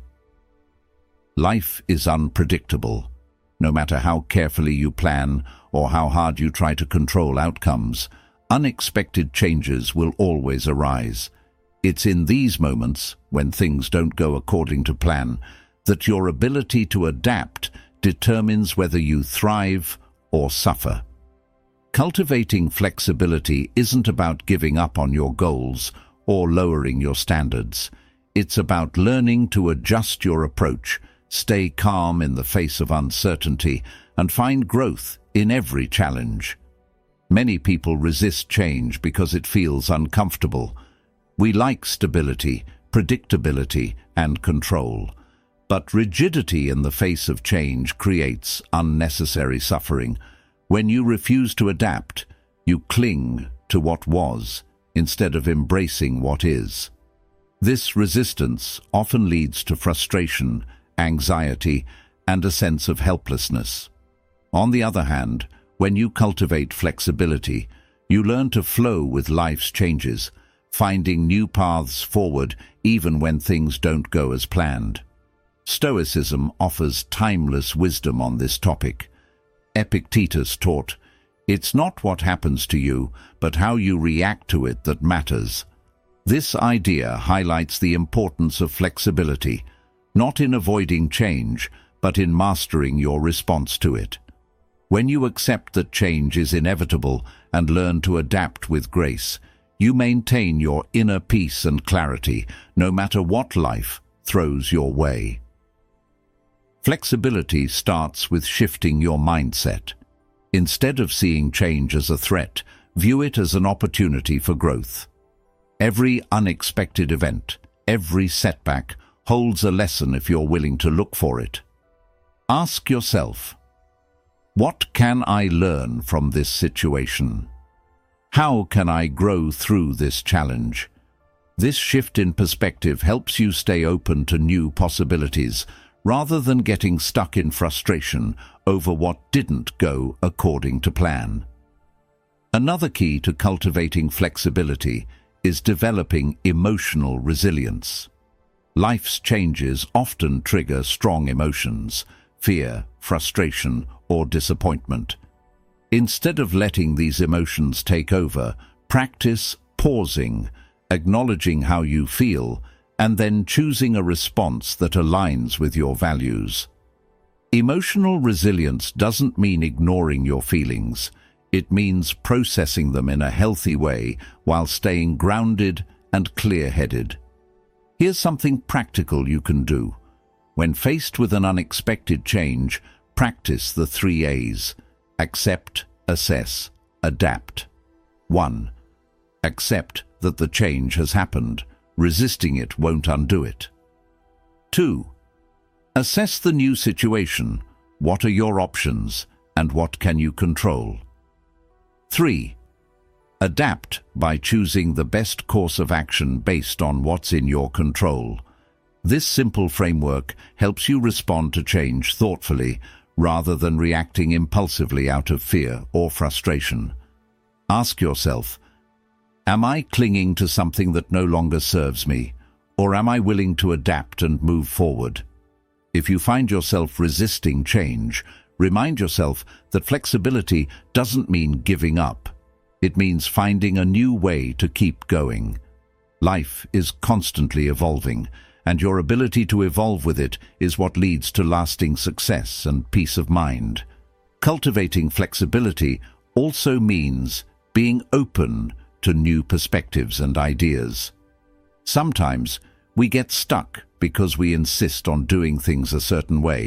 Life is unpredictable. No matter how carefully you plan or how hard you try to control outcomes, unexpected changes will always arise. It's in these moments, when things don't go according to plan, that your ability to adapt determines whether you thrive or suffer. Cultivating flexibility isn't about giving up on your goals or lowering your standards. It's about learning to adjust your approach, stay calm in the face of uncertainty, and find growth in every challenge. Many people resist change because it feels uncomfortable. We like stability, predictability, and control. But rigidity in the face of change creates unnecessary suffering. When you refuse to adapt, you cling to what was instead of embracing what is. This resistance often leads to frustration, anxiety, and a sense of helplessness. On the other hand, when you cultivate flexibility, you learn to flow with life's changes, finding new paths forward even when things don't go as planned. Stoicism offers timeless wisdom on this topic. Epictetus taught, "It's not what happens to you, but how you react to it that matters." This idea highlights the importance of flexibility, not in avoiding change, but in mastering your response to it. When you accept that change is inevitable and learn to adapt with grace, you maintain your inner peace and clarity, no matter what life throws your way. Flexibility starts with shifting your mindset. Instead of seeing change as a threat, view it as an opportunity for growth. Every unexpected event, every setback, holds a lesson if you're willing to look for it. Ask yourself, what can I learn from this situation? How can I grow through this challenge? This shift in perspective helps you stay open to new possibilities, rather than getting stuck in frustration over what didn't go according to plan. Another key to cultivating flexibility is developing emotional resilience. Life's changes often trigger strong emotions, fear, frustration, or disappointment. Instead of letting these emotions take over, practice pausing, acknowledging how you feel, and then choosing a response that aligns with your values. Emotional resilience doesn't mean ignoring your feelings. It means processing them in a healthy way while staying grounded and clear-headed. Here's something practical you can do. When faced with an unexpected change, practice the three A's. Accept, assess, adapt. one. Accept that the change has happened. Resisting it won't undo it. two. Assess the new situation. What are your options, and what can you control? three. Adapt by choosing the best course of action based on what's in your control. This simple framework helps you respond to change thoughtfully, rather than reacting impulsively out of fear or frustration. Ask yourself, am I clinging to something that no longer serves me, or am I willing to adapt and move forward? If you find yourself resisting change, remind yourself that flexibility doesn't mean giving up. It means finding a new way to keep going. Life is constantly evolving, and your ability to evolve with it is what leads to lasting success and peace of mind. Cultivating flexibility also means being open to new perspectives and ideas. Sometimes we get stuck because we insist on doing things a certain way,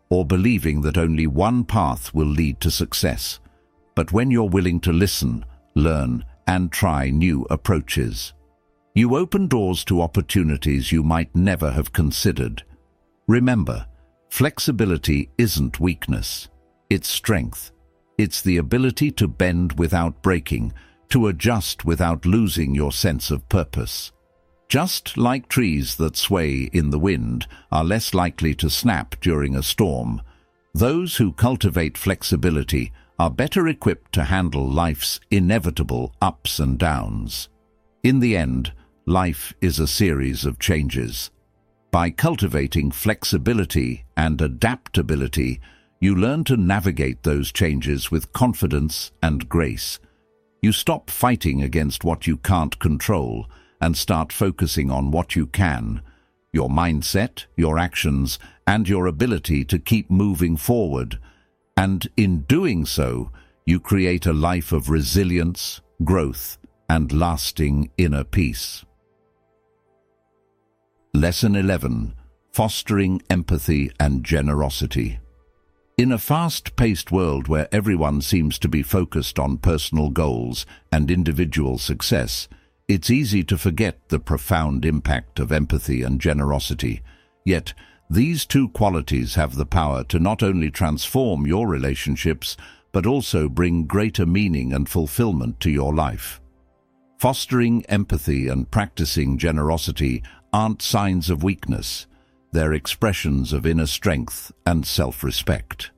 or believing that only one path will lead to success, but when you're willing to listen, learn, and try new approaches. You open doors to opportunities you might never have considered. Remember, flexibility isn't weakness, it's strength. It's the ability to bend without breaking, to adjust without losing your sense of purpose. Just like trees that sway in the wind are less likely to snap during a storm, those who cultivate flexibility are better equipped to handle life's inevitable ups and downs. In the end, life is a series of changes. By cultivating flexibility and adaptability, you learn to navigate those changes with confidence and grace. You stop fighting against what you can't control and start focusing on what you can, your mindset, your actions, and your ability to keep moving forward. And in doing so, you create a life of resilience, growth, and lasting inner peace. Lesson eleven. Fostering empathy and generosity. In a fast-paced world where everyone seems to be focused on personal goals and individual success, it's easy to forget the profound impact of empathy and generosity. Yet, these two qualities have the power to not only transform your relationships, but also bring greater meaning and fulfillment to your life. Fostering empathy and practicing generosity aren't signs of weakness. They're expressions of inner strength and self-respect.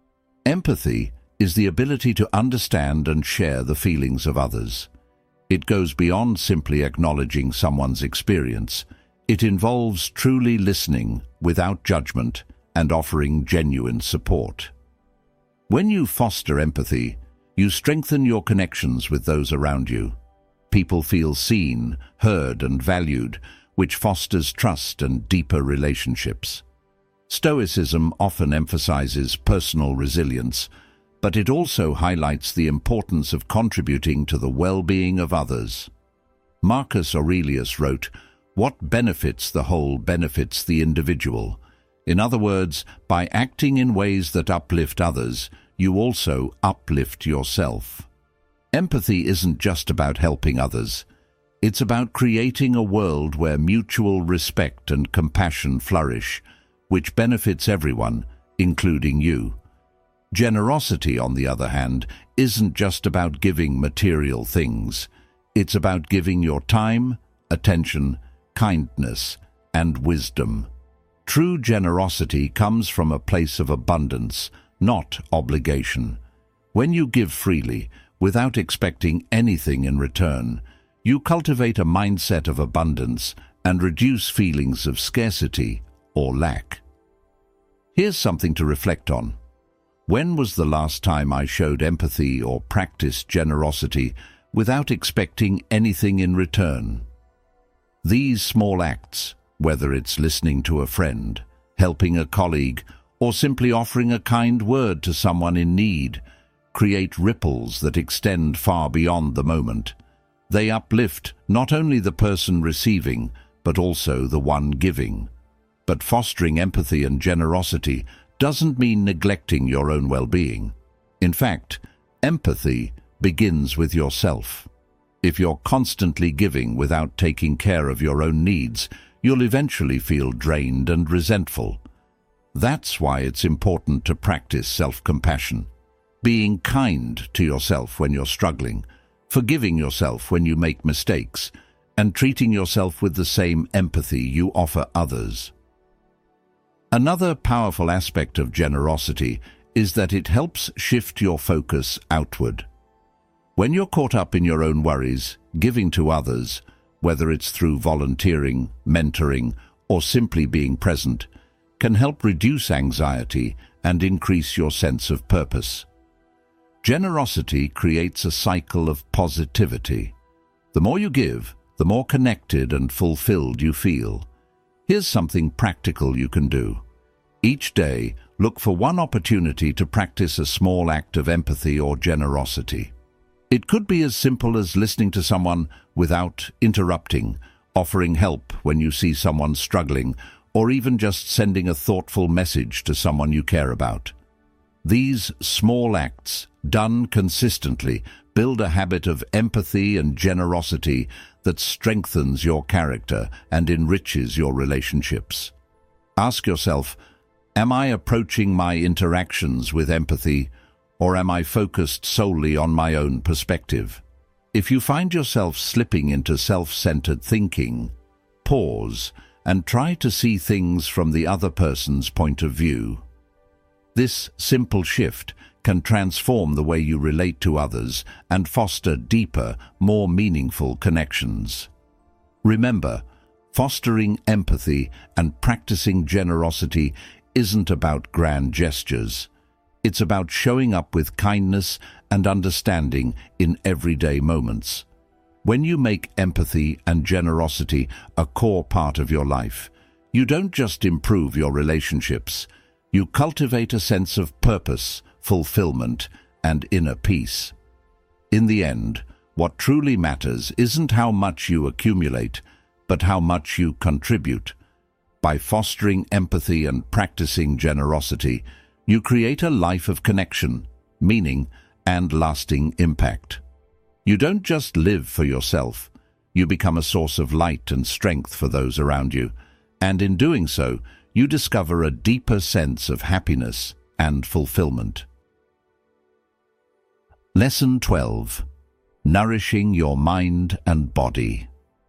Empathy is the ability to understand and share the feelings of others. It goes beyond simply acknowledging someone's experience. It involves truly listening without judgment and offering genuine support. When you foster empathy, you strengthen your connections with those around you. People feel seen, heard, and valued, which fosters trust and deeper relationships. Stoicism often emphasizes personal resilience, but it also highlights the importance of contributing to the well-being of others. Marcus Aurelius wrote, "What benefits the whole benefits the individual." In other words, by acting in ways that uplift others, you also uplift yourself. Empathy isn't just about helping others. It's about creating a world where mutual respect and compassion flourish, which benefits everyone, including you. Generosity, on the other hand, isn't just about giving material things. It's about giving your time, attention, kindness, and wisdom. True generosity comes from a place of abundance, not obligation. When you give freely, without expecting anything in return, you cultivate a mindset of abundance and reduce feelings of scarcity or lack. Here's something to reflect on. When was the last time I showed empathy or practiced generosity without expecting anything in return? These small acts, whether it's listening to a friend, helping a colleague, or simply offering a kind word to someone in need, create ripples that extend far beyond the moment. They uplift not only the person receiving, but also the one giving. But fostering empathy and generosity doesn't mean neglecting your own well-being. In fact, empathy begins with yourself. If you're constantly giving without taking care of your own needs, you'll eventually feel drained and resentful. That's why it's important to practice self-compassion. Being kind to yourself when you're struggling, forgiving yourself when you make mistakes, and treating yourself with the same empathy you offer others. Another powerful aspect of generosity is that it helps shift your focus outward. When you're caught up in your own worries, giving to others, whether it's through volunteering, mentoring, or simply being present, can help reduce anxiety and increase your sense of purpose. Generosity creates a cycle of positivity. The more you give, the more connected and fulfilled you feel. Here's something practical you can do. Each day, look for one opportunity to practice a small act of empathy or generosity. It could be as simple as listening to someone without interrupting, offering help when you see someone struggling, or even just sending a thoughtful message to someone you care about. These small acts, done consistently, build a habit of empathy and generosity that strengthens your character and enriches your relationships. Ask yourself, am I approaching my interactions with empathy, or am I focused solely on my own perspective? If you find yourself slipping into self-centered thinking, pause and try to see things from the other person's point of view. This simple shift can transform the way you relate to others and foster deeper, more meaningful connections. Remember, fostering empathy and practicing generosity isn't about grand gestures. It's about showing up with kindness and understanding in everyday moments. When you make empathy and generosity a core part of your life, you don't just improve your relationships, you cultivate a sense of purpose, fulfillment, and inner peace. In the end, what truly matters isn't how much you accumulate, but how much you contribute. By fostering empathy and practicing generosity, you create a life of connection, meaning, and lasting impact. You don't just live for yourself, you become a source of light and strength for those around you, and in doing so, you discover a deeper sense of happiness and fulfillment. Lesson twelve. Nourishing your mind and body.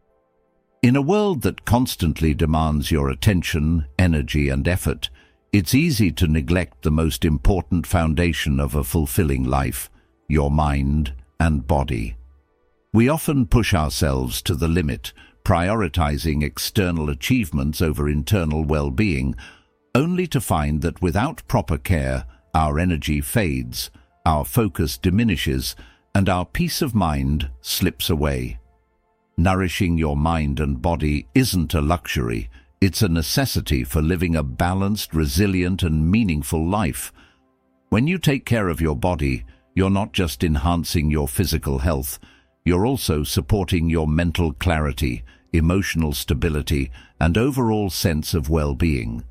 In a world that constantly demands your attention, energy, and effort, it's easy to neglect the most important foundation of a fulfilling life, your mind and body. We often push ourselves to the limit, prioritizing external achievements over internal well-being, only to find that without proper care, our energy fades, our focus diminishes, and our peace of mind slips away. Nourishing your mind and body isn't a luxury, it's a necessity for living a balanced, resilient, and meaningful life. When you take care of your body, you're not just enhancing your physical health, you're also supporting your mental clarity, emotional stability, and overall sense of well-being.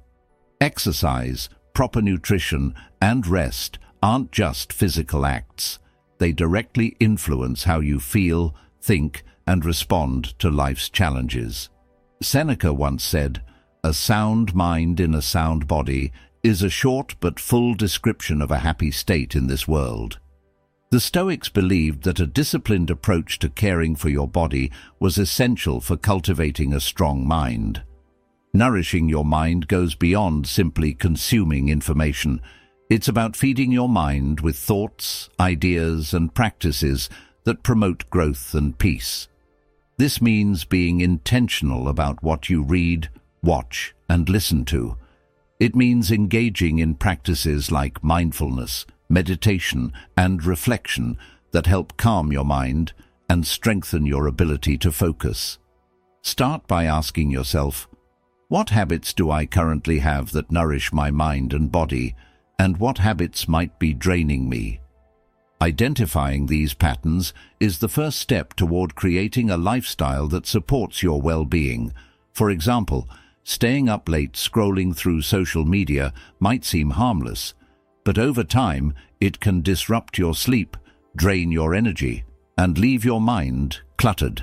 Exercise, proper nutrition, and rest aren't just physical acts. They directly influence how you feel, think, and respond to life's challenges. Seneca once said, "A sound mind in a sound body is a short but full description of a happy state in this world." The Stoics believed that a disciplined approach to caring for your body was essential for cultivating a strong mind. Nourishing your mind goes beyond simply consuming information. It's about feeding your mind with thoughts, ideas, and practices that promote growth and peace. This means being intentional about what you read, watch, and listen to. It means engaging in practices like mindfulness, meditation, and reflection that help calm your mind and strengthen your ability to focus. Start by asking yourself, what habits do I currently have that nourish my mind and body, and what habits might be draining me? Identifying these patterns is the first step toward creating a lifestyle that supports your well-being. For example, staying up late scrolling through social media might seem harmless, but over time it can disrupt your sleep, drain your energy, and leave your mind cluttered.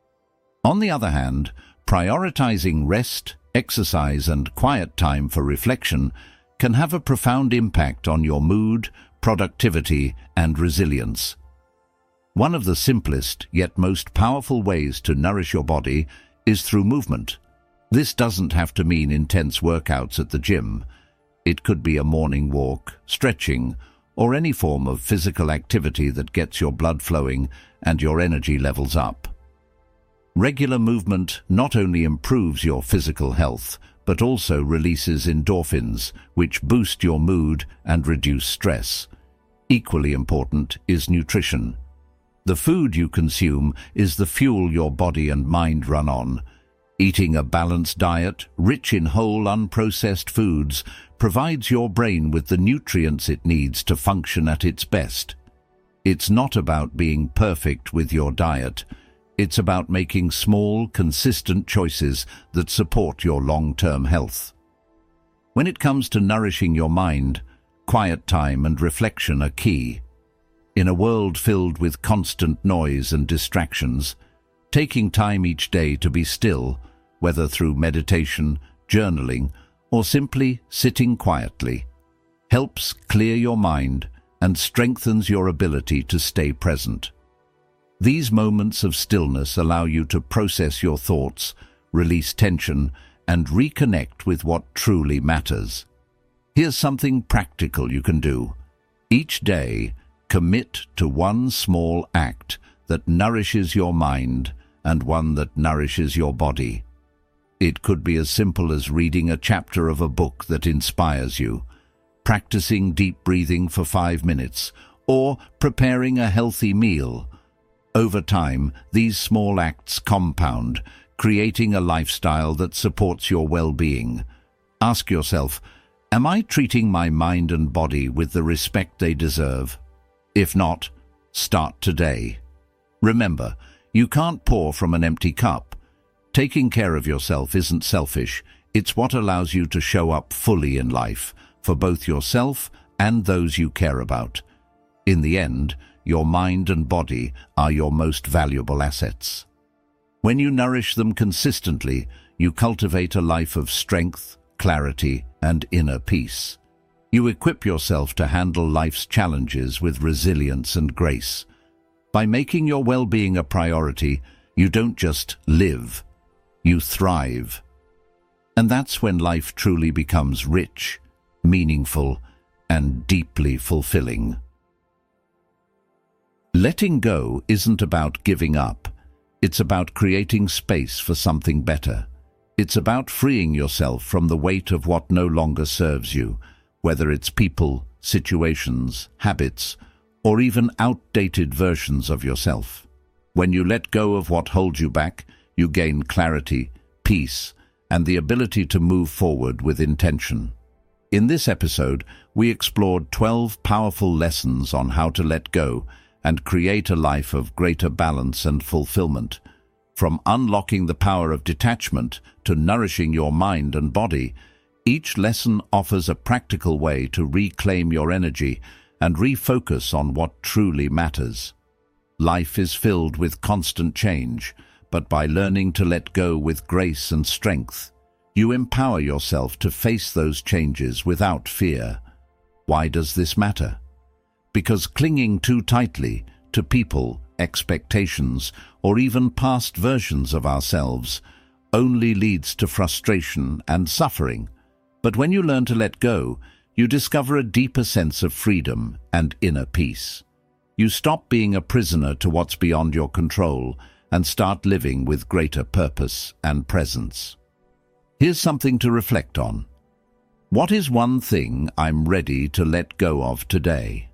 On the other hand, prioritizing rest, exercise, and quiet time for reflection can have a profound impact on your mood, productivity, and resilience. One of the simplest yet most powerful ways to nourish your body is through movement. This doesn't have to mean intense workouts at the gym. It could be a morning walk, stretching, or any form of physical activity that gets your blood flowing and your energy levels up. Regular movement not only improves your physical health, but also releases endorphins, which boost your mood and reduce stress. Equally important is nutrition. The food you consume is the fuel your body and mind run on. Eating a balanced diet, rich in whole, unprocessed foods, provides your brain with the nutrients it needs to function at its best. It's not about being perfect with your diet. It's about making small, consistent choices that support your long-term health. When it comes to nourishing your mind, quiet time and reflection are key. In a world filled with constant noise and distractions, taking time each day to be still, whether through meditation, journaling, or simply sitting quietly, helps clear your mind and strengthens your ability to stay present. These moments of stillness allow you to process your thoughts, release tension, and reconnect with what truly matters. Here's something practical you can do. Each day, commit to one small act that nourishes your mind and one that nourishes your body. It could be as simple as reading a chapter of a book that inspires you, practicing deep breathing for five minutes, or preparing a healthy meal. Over time, these small acts compound, creating a lifestyle that supports your well-being. Ask yourself, am I treating my mind and body with the respect they deserve? If not, start today. Remember, you can't pour from an empty cup. Taking care of yourself isn't selfish. It's what allows you to show up fully in life, for both yourself and those you care about. In the end, your mind and body are your most valuable assets. When you nourish them consistently, you cultivate a life of strength, clarity, and inner peace. You equip yourself to handle life's challenges with resilience and grace. By making your well-being a priority, you don't just live, you thrive. And that's when life truly becomes rich, meaningful, and deeply fulfilling. Letting go isn't about giving up. It's about creating space for something better. It's about freeing yourself from the weight of what no longer serves you, whether it's people, situations, habits, or even outdated versions of yourself. When you let go of what holds you back, you gain clarity, peace, and the ability to move forward with intention. In this episode, we explored twelve powerful lessons on how to let go and create a life of greater balance and fulfillment. From unlocking the power of detachment to nourishing your mind and body, each lesson offers a practical way to reclaim your energy and refocus on what truly matters. Life is filled with constant change, but by learning to let go with grace and strength, you empower yourself to face those changes without fear. Why does this matter? Because clinging too tightly to people, expectations, or even past versions of ourselves only leads to frustration and suffering. But when you learn to let go, you discover a deeper sense of freedom and inner peace. You stop being a prisoner to what's beyond your control and start living with greater purpose and presence. Here's something to reflect on. What is one thing I'm ready to let go of today?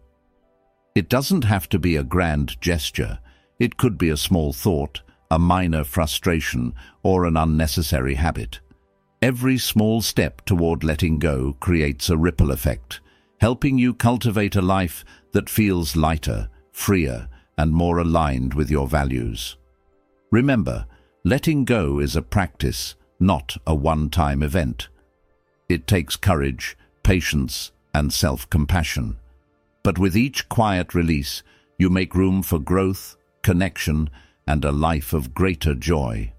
It doesn't have to be a grand gesture. It could be a small thought, a minor frustration, or an unnecessary habit. Every small step toward letting go creates a ripple effect, helping you cultivate a life that feels lighter, freer, and more aligned with your values. Remember, letting go is a practice, not a one-time event. It takes courage, patience, and self-compassion. But with each quiet release, you make room for growth, connection, and a life of greater joy.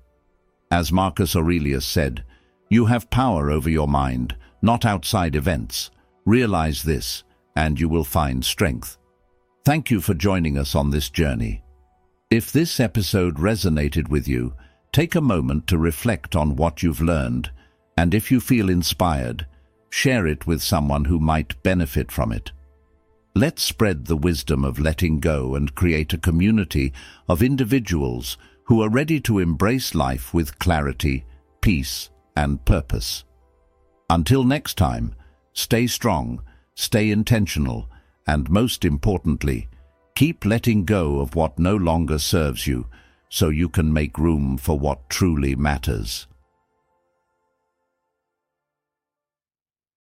As Marcus Aurelius said, you have power over your mind, not outside events. Realize this, and you will find strength. Thank you for joining us on this journey. If this episode resonated with you, take a moment to reflect on what you've learned, and if you feel inspired, share it with someone who might benefit from it. Let's spread the wisdom of letting go and create a community of individuals who are ready to embrace life with clarity, peace, and purpose. Until next time, stay strong, stay intentional, and most importantly, keep letting go of what no longer serves you so you can make room for what truly matters.